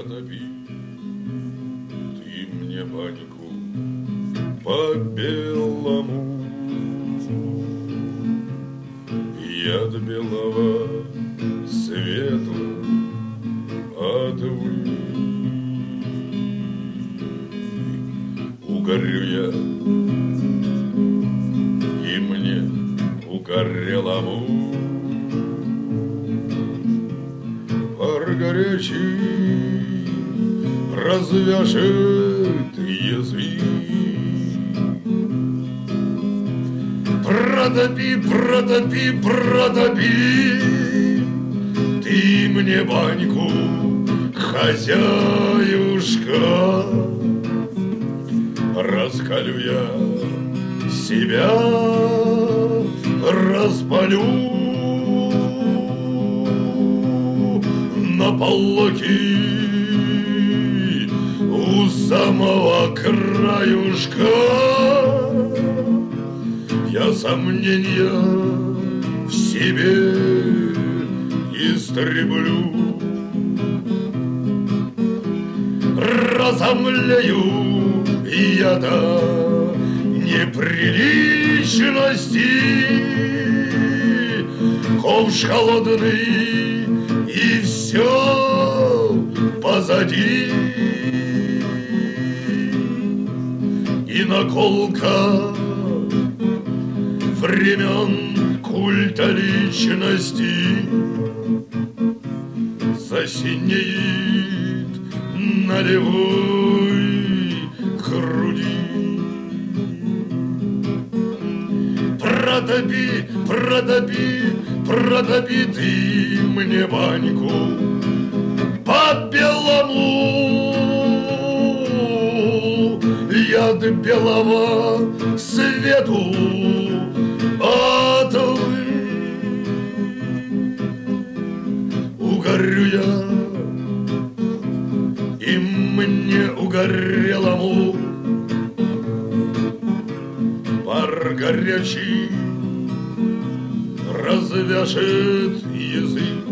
протопи ты мне баньку по белому. Я от белого свету отвык. Угорю я, и мне угорелому пар горячий развяжет язык. Протопи, протопи, протопи ты мне баньку, хозяюшка. Раскалю я себя, распалю на поллоки у самого краюшка. Я сомнения в себе истреблю, разомлею я до неприличности. Ковш холодный и все позади, и наколка времен культа личности засинеет на левой груди. Протопи, протопи, протопи ты мне баньку по белому. Я от белого свету отвык. Угорю я, и мне угорелому пар горячий развяжет язык.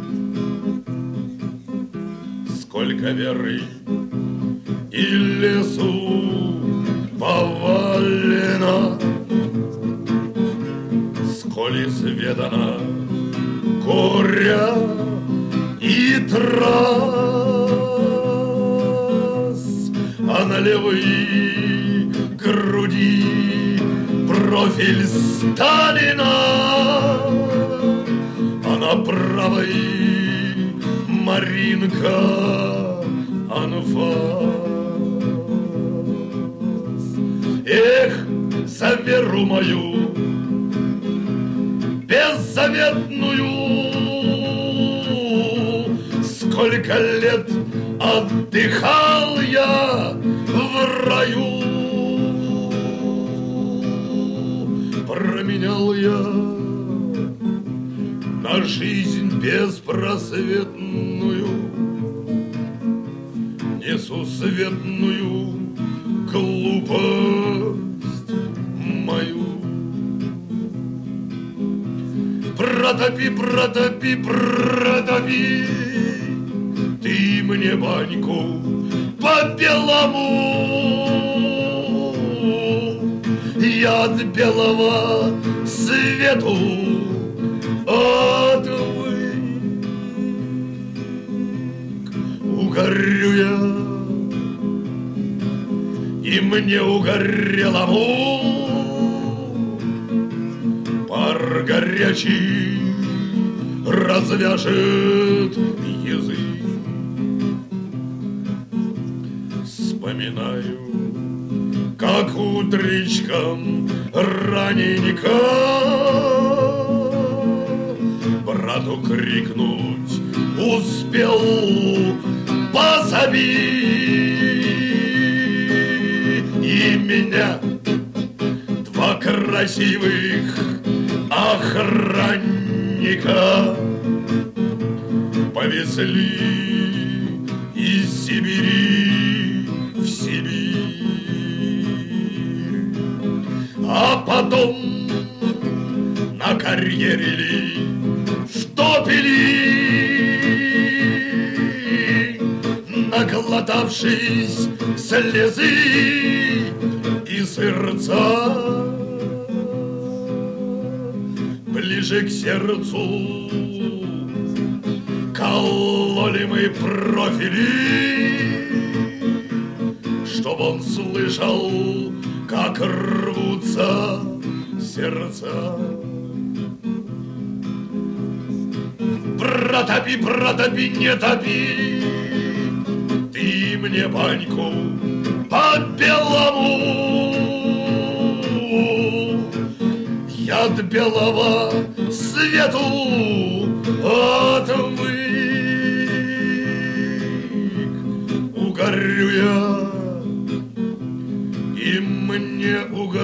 Сколько веры и лесу повалено, сколь изведано горя и трас, а на левой груди профиль Сталина, а на правой Маринка анфас. Эх, за веру мою беззаветную, сколько лет отдыхал я в раю. Променял я на жизнь беспросветную, несусветную глупость мою. Протопи, протопи, протопи ты мне баньку по белому. Я от белого свету отвык. Угорю я, и мне угорелому пар горячий развяжет язык. Вспоминаю, как утречком раненько брату крикнуть успел: позови. И меня два красивых охранника повезли из Сибири в Сибирь. А потом на карьере ли штопили наглотавшись слезы и сырца, ближе к сердцу кололи мы профили, чтоб он слышал, как рвутся сердца. Протопи, протопи, не топи ты мне баньку по-белому. Я от белого свету отвык. Угорю я, и мне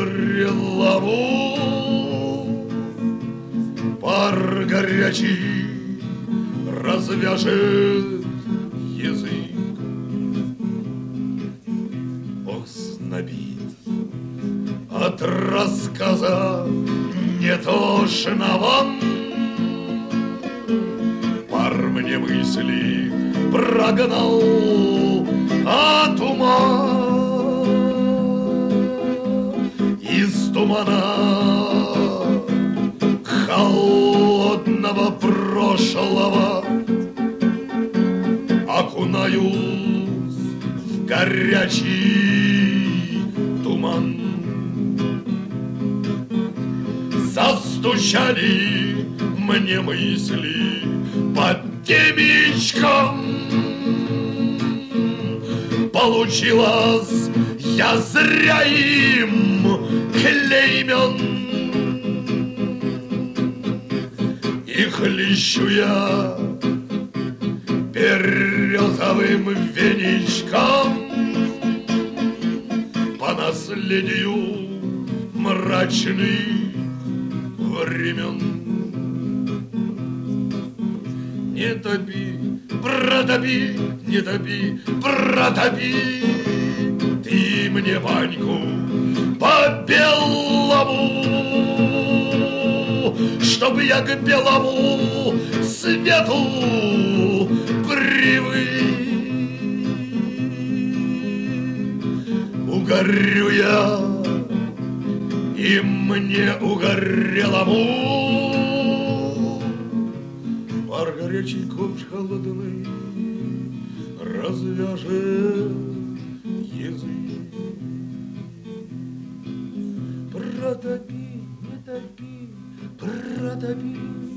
угорелому пар горячий развяжет язык. Ох, снобит от рассказа нетошного, пар мне мысли прогнал от ума. Из тумана холодного прошлого окунаюсь в горячий туман. Застучали мне мысли под темечком. Получилось, я зря им клеймен. И хлещу я березовым веничком по наследию мрачных времен. Не топи, протопи, не топи, протопи ты мне баньку по-белому, чтоб я к белому свету привык. Угорю я, и мне угорелому пар горячий ковш холодный развяжет язык. Протопи, не топи, протопи